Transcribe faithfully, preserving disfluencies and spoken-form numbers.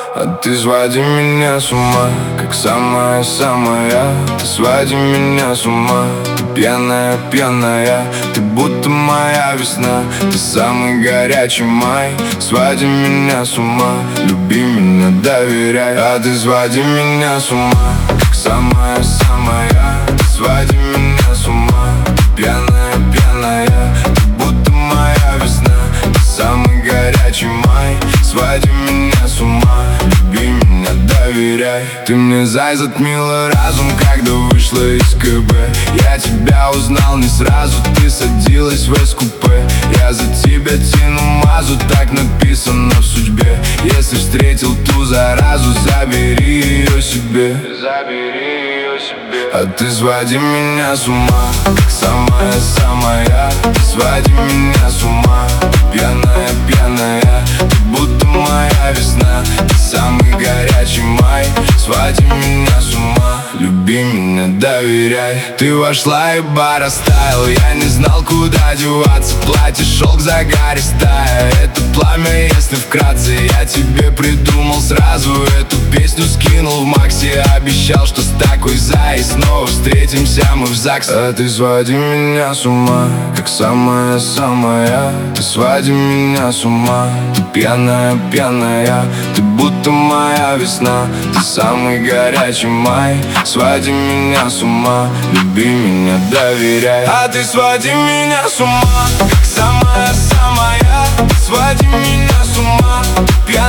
А ты своди меня с ума, как самая-самая. Ты своди меня с ума, ты пьяная, пьяная. Ты будто моя весна, ты самый горячий май. Своди меня с ума, люби меня, доверяй. А ты своди меня с ума, как самая-самая. Ты своди меня с ума, ты пьяная, пьяная. Ты будто моя весна, ты самый горячий май. Своди меня с ума, люби меня, доверяй. Ты мне зай затмила разум, когда вышла из КБ. Я тебя узнал не сразу, ты садилась в эс-купе. Я за тебя тяну мазу, так написано в судьбе. Если встретил ту заразу, забери ее себе. Забери ее себе. А ты своди меня с ума, как самая-самая. Ты своди меня с ума, пьяная, пьяная. Ты будто моя весна, ты самый горячий май. Своди меня с ума, люби меня, доверяй. Ты вошла и бар оставил, я не знал, куда деваться. Платье шелк загаристая, это пламя, если вкратце. Я тебе придумал сразу эту песню, скинул в максе. Обещал, что с такой зай снова встретимся мы в ЗАГС. А ты своди меня с ума, как самая-самая. Ты своди меня с ума, ты пьяная, пьяная. Ты будто моя весна, ты самый горячий май. Своди меня с ума, люби меня, доверяй. А ты своди меня с ума, как самая-самая. Ты своди меня с ума, ты